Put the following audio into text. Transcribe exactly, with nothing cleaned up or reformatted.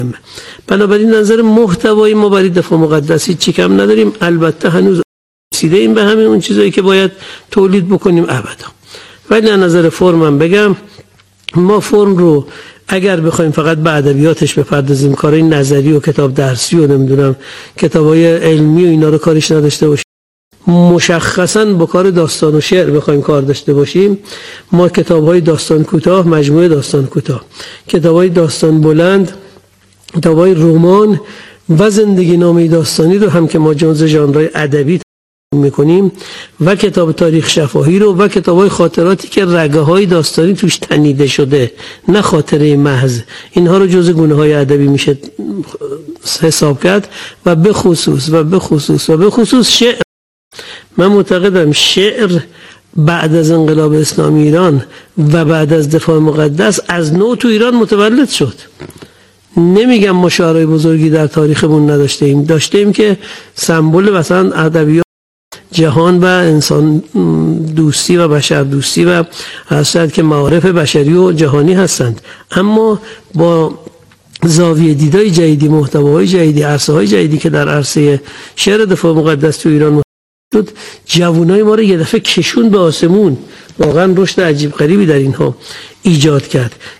بنابراین نظر محتوایی ما برای دفاع مقدس هیچ کم نداریم. البته هنوز رسیده ایم به همین اون چیزایی که باید تولید بکنیم ابدا. ولی از نظر فرم هم بگم ما فرم رو اگر بخوایم فقط به ادبیاتش بپردازیم، کارهای نظری و کتاب درسی و نمیدونم کتابای علمی و اینا رو کارش نداشته باشیم، مشخصاً با کار داستان و شعر بخوایم کار داشته باشیم، ما کتاب‌های داستان کوتاه، مجموعه داستان کوتاه، کتاب‌های داستان بلند، کتاب‌های رمان و زندگی نامه داستانی رو هم که ما جزء ژانرهای ادبی میکنیم و کتاب تاریخ شفاهی رو و کتاب‌های خاطراتی که رگه‌های داستانی توش تنیده شده، نه خاطره محض، اینها رو جزء گونه‌های ادبی میشه حساب کرد. و به خصوص و به خصوص و به خصوص شعر. من معتقدم شعر بعد از انقلاب اسلامی ایران و بعد از دفاع مقدس از نو تو ایران متولد شد. نمیگم ما شاعرای بزرگی در تاریخمون نداشته ایم، داشته ایم که سمبل مثلا ادبیات جهان و انسان دوستی و بشر دوستی و هستند که معارف بشری و جهانی هستند، اما با زاویه دیدای جدیدی، محتواهای جدیدی، عرصه‌های جدیدی که در عرصه شعر دفاع مقدس تو ایران شد، جوانای ما رو یه دفعه کشون به آسمون. واقعا رشد عجیب غریبی در اینها ایجاد کرد